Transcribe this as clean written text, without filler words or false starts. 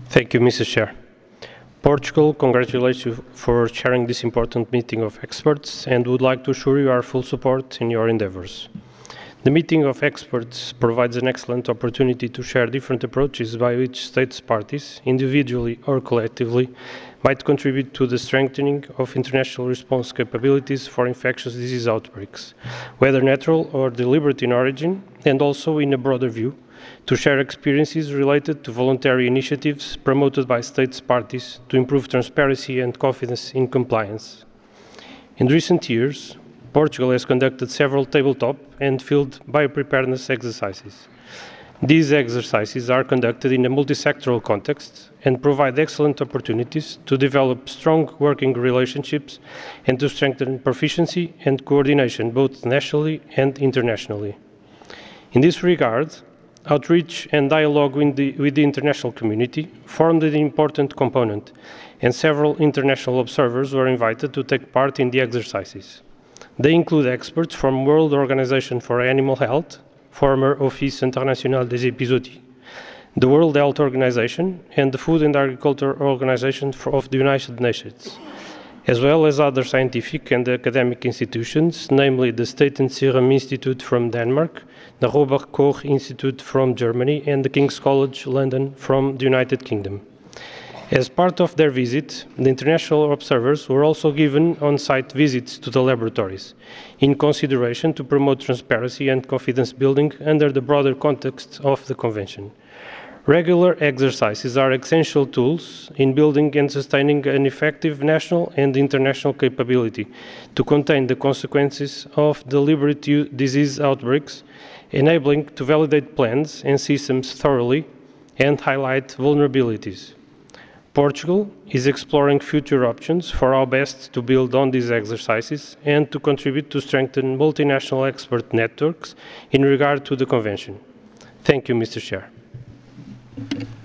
Thank you, Mrs. Chair. Portugal congratulates you for chairing this important meeting of experts and would like to assure you our full support in your endeavors. The meeting of experts provides an excellent opportunity to share different approaches by which states parties, individually or collectively, might contribute to the strengthening of international response capabilities for infectious disease outbreaks, whether natural or deliberate in origin, and also in a broader view, to share experiences related to voluntary initiatives promoted by states parties to improve transparency and confidence in compliance. In recent years, Portugal has conducted several tabletop and field biopreparedness exercises. These exercises are conducted in a multi-sectoral context and provide excellent opportunities to develop strong working relationships and to strengthen proficiency and coordination both nationally and internationally. In this regard, outreach and dialogue with the international community formed an important component, and several international observers were invited to take part in the exercises. They include experts from World Organization for Animal Health, former Office International des Epizooties, the World Health Organization, and the Food and Agriculture Organization of the United Nations, as well as other scientific and academic institutions, namely the State and Serum Institute from Denmark, the Robert Koch Institute from Germany, and the King's College London from the United Kingdom. As part of their visit, the international observers were also given on-site visits to the laboratories, in consideration to promote transparency and confidence building under the broader context of the Convention. Regular exercises are essential tools in building and sustaining an effective national and international capability to contain the consequences of deliberate disease outbreaks, enabling to validate plans and systems thoroughly and highlight vulnerabilities. Portugal is exploring future options for how best to build on these exercises and to contribute to strengthen multinational expert networks in regard to the Convention. Thank you, Mr. Chair.